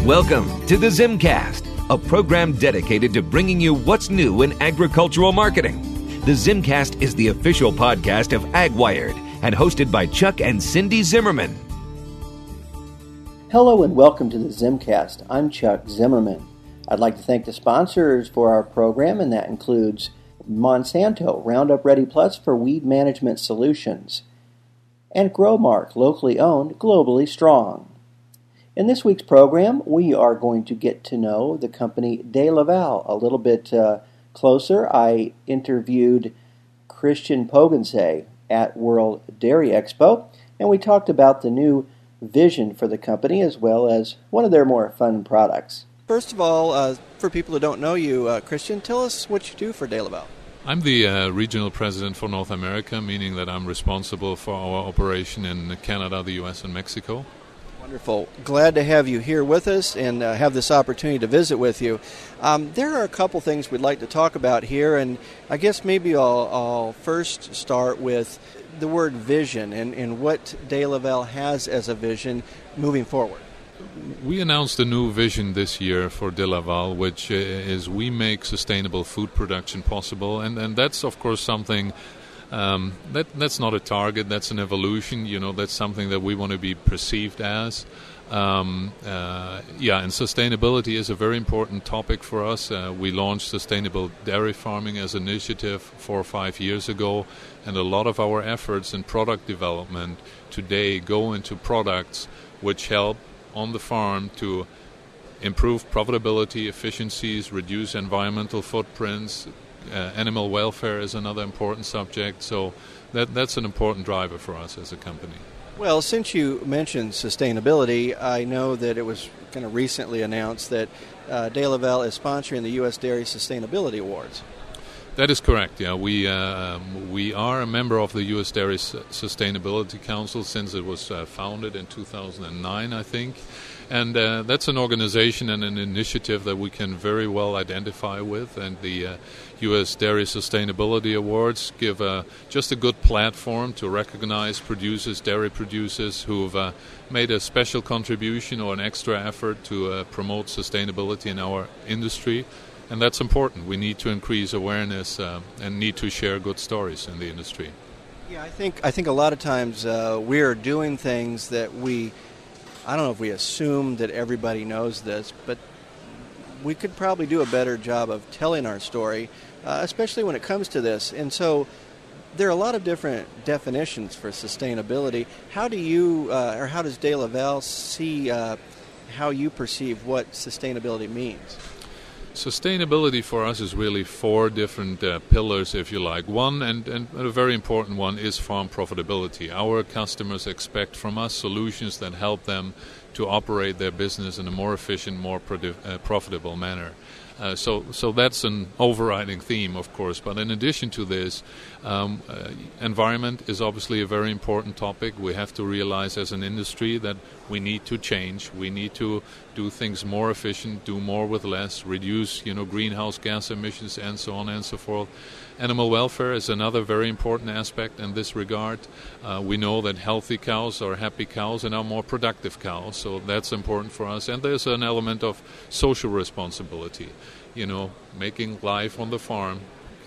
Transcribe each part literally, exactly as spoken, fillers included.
Welcome to the Zimcast, a program dedicated to bringing you what's new in agricultural marketing. The Zimcast is the official podcast of AgWired and hosted by Chuck and Cindy Zimmerman. Hello and welcome to the Zimcast. I'm Chuck Zimmerman. I'd like to thank the sponsors for our program, and that includes Monsanto, Roundup Ready Plus for weed management solutions, and Growmark, locally owned, globally strong. In this week's program, we are going to get to know the company DeLaval a little bit uh, closer. I interviewed Christian Poggense at World Dairy Expo, and we talked about the new vision for the company as well as one of their more fun products. First of all, uh, for people who don't know you, uh, Christian, tell us what you do for DeLaval. I'm the uh, regional president for North America, meaning that I'm responsible for our operation in Canada, the U S, and Mexico. Wonderful. Glad to have you here with us and uh, have this opportunity to visit with you. Um, there are a couple things we'd like to talk about here, and I guess maybe I'll, I'll first start with the word vision and, and what DeLaval has as a vision moving forward. We announced a new vision this year for DeLaval, which is we make sustainable food production possible, and, and that's, of course, something Um, that that's not a target, that's an evolution, you know, that's something that we want to be perceived as. Um, uh, yeah, and sustainability is a very important topic for us. Uh, we launched sustainable dairy farming as an initiative four or five years ago, and a lot of our efforts in product development today go into products which help on the farm to improve profitability, efficiencies, reduce environmental footprints. Uh, animal welfare is another important subject, so that that's an important driver for us as a company. Well, since you mentioned sustainability, I know that it was kind of recently announced that uh, DeLaval is sponsoring the U S Dairy Sustainability Awards. That is correct, yeah. We uh, we are a member of the U S Dairy Sustainability Council since it was uh, founded in two thousand nine, I think. And uh, that's an organization and an initiative that we can very well identify with. And the uh, U S Dairy Sustainability Awards give uh, just a good platform to recognize producers, dairy producers who've uh, made a special contribution or an extra effort to uh, promote sustainability in our industry. And that's important. We need to increase awareness uh, and need to share good stories in the industry. Yeah, I think I think a lot of times uh, we are doing things that we, I don't know if we assume that everybody knows this, but we could probably do a better job of telling our story, uh, especially when it comes to this. And so there are a lot of different definitions for sustainability. How do you, uh, or how does DeLaval see uh, how you perceive what sustainability means? Sustainability for us is really four different uh, pillars, if you like. One, and, and a very important one, is farm profitability. Our customers expect from us solutions that help them to operate their business in a more efficient, more produ- uh, profitable manner. Uh, so, so that's an overriding theme, of course. But in addition to this, um, uh, environment is obviously a very important topic. We have to realize as an industry that we need to change. We need to do things more efficient, do more with less, reduce, you know, greenhouse gas emissions, and so on and so forth. Animal welfare is another very important aspect in this regard. Uh, we know that healthy cows are happy cows and are more productive cows, so that's important for us. And there's an element of social responsibility, you know, making life on the farm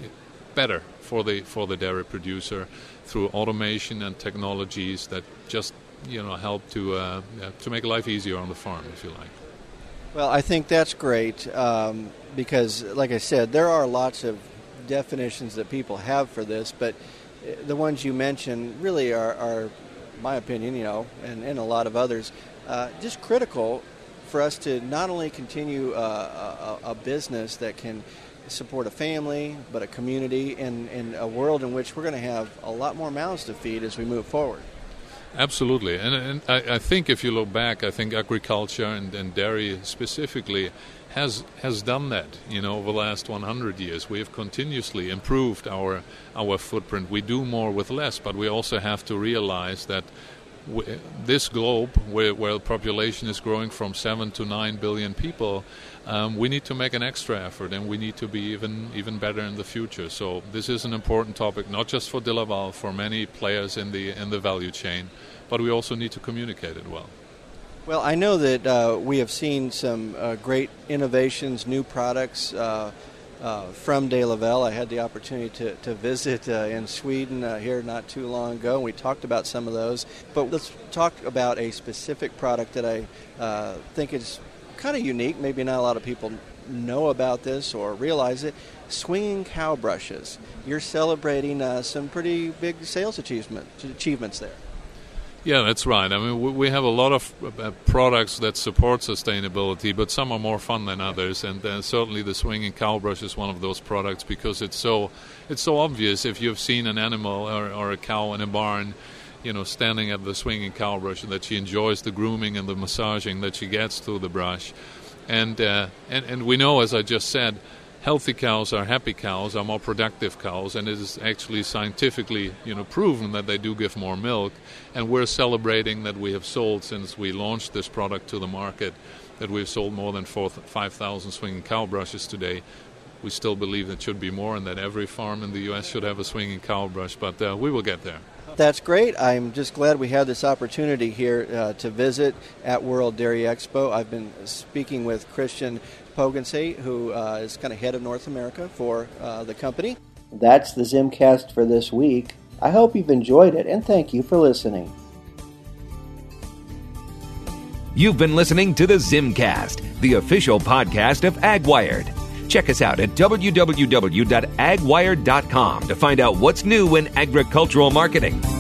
better for the for the dairy producer through automation and technologies that just, you know, help to uh, to make life easier on the farm, if you like. Well, I think that's great um, because, like I said, there are lots of definitions that people have for this, but the ones you mentioned really are, are my opinion, you know, and, and a lot of others, uh, just critical for us to not only continue uh, a, a business that can support a family, but a community and, and a world in which we're going to have a lot more mouths to feed as we move forward. Absolutely. And, and I, I think if you look back, I think agriculture and, and dairy specifically has has done that, you know, over the last one hundred years. We have continuously improved our our footprint. We do more with less, but we also have to realize that we, this globe, where, where the population is growing from seven to nine billion people, um, we need to make an extra effort, and we need to be even even better in the future. So this is an important topic, not just for DeLaval, for many players in the in the value chain, but we also need to communicate it well. Well, I know that uh, we have seen some uh, great innovations, new products uh, uh, from De La Velle. I had the opportunity to, to visit uh, in Sweden uh, here not too long ago, and we talked about some of those. But let's talk about a specific product that I uh, think is kind of unique. Maybe not a lot of people know about this or realize it. Swinging cow brushes. You're celebrating uh, some pretty big sales achievement, achievements there. Yeah, that's right. I mean, we have a lot of uh, products that support sustainability, but some are more fun than others. And uh, certainly, the swinging cow brush is one of those products because it's so it's so obvious. If you've seen an animal or, or a cow in a barn, you know, standing at the swinging cow brush, that she enjoys the grooming and the massaging that she gets through the brush, and uh, and and we know, as I just said, healthy cows are happy cows, are more productive cows, and it is actually scientifically, you know, proven that they do give more milk. And we're celebrating that we have sold, since we launched this product to the market, that we've sold more than five thousand swinging cow brushes today. We still believe that should be more and that every farm in the U S should have a swinging cow brush, but uh, we will get there. That's great. I'm just glad we had this opportunity here uh, to visit at World Dairy Expo. I've been speaking with Christian Pogensay, who uh, is kind of head of North America for uh, the company. That's the Zimcast for this week. I hope you've enjoyed it, and thank you for listening. You've been listening to the Zimcast, the official podcast of AgWired. Check us out at w w w dot ag wired dot com to find out what's new in agricultural marketing.